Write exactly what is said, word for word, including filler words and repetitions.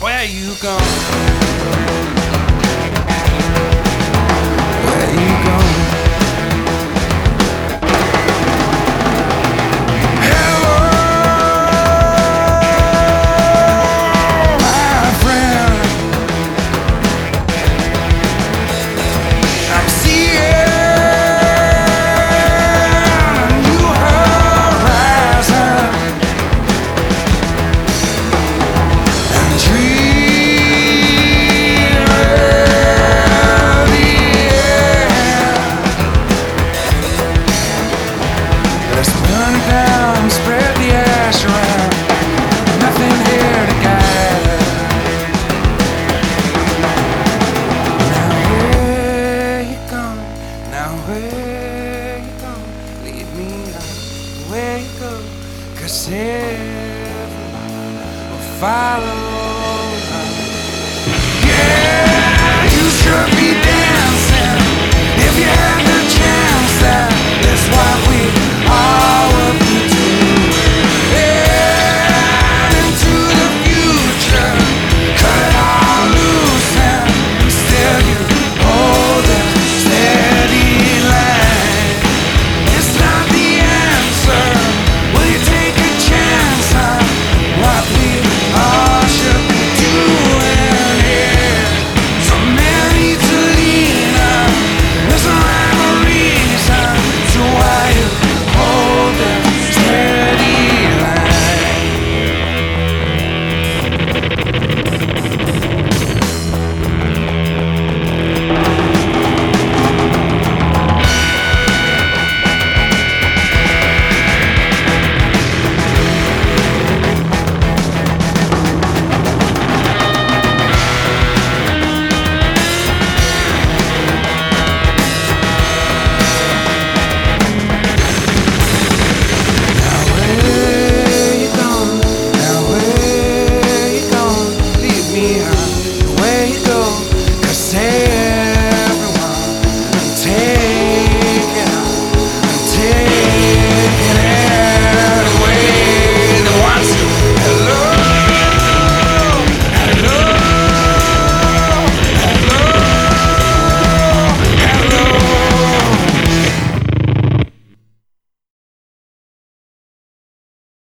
Where you going? Where you going? Hello, my friend. I'm seeing a new horizon, and the dream of the air. Let's burn it down, spread the ash around. Nothing here to guide. Now where you going? Now where you going? Lead me on where you go. 'Cause heaven will follow